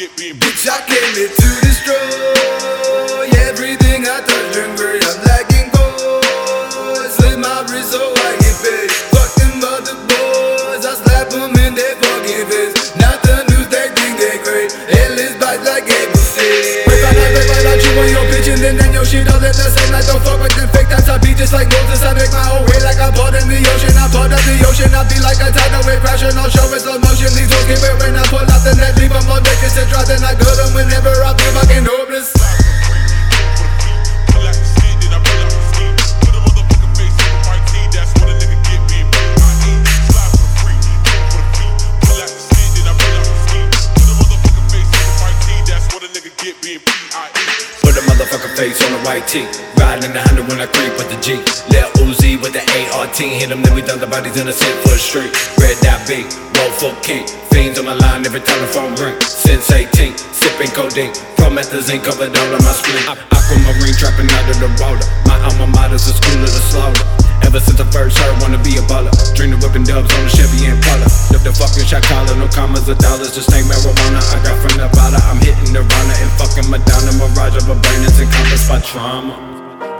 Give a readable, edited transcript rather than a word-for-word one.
get being Bitch, I came here to destroy everything I touch and gray. I'm lacking gold. Slit my wrist so I get paid. Fuck them other boys, I slap them in their fucking face. Not the news, they think they great. Endless bites like ABC. Break out you on your bitch and then your shit all at the same night. Don't fuck with them fake types. I be just like Moses. I make my own way like I'm part in the ocean. I'm part of the ocean. I be like a tidal wave crashing. I'll show it slow motion. These hoes get wet when I pull out the net. Leave them on deck. It's a drop. Then I gut them whenever I feel fucking hopeless. Put a motherfucking face on the white tee. Riding in the 100 when I creep with the G. Lil Uzi with the AR-10. Hit them, then we dump the bodies in the cent for the street. Red dot B, roll full king. Fiends on my line every time the phone ring. Since 18, sipping codeine. Promethazine covered all of my spleen. Aquamarine trapping out of the water. My alma mater's a school of the slaughter. Ever since I first heard, wanna be a baller. Dream of whipping dubs on the Chevy Impala. Lift the fucking shot collar, no commas or dollars. Just ain't marijuana. I got from Nevada. I'm hitting Nirvana and fucking Madonna. Mirage of a brain that's encompassed by trauma.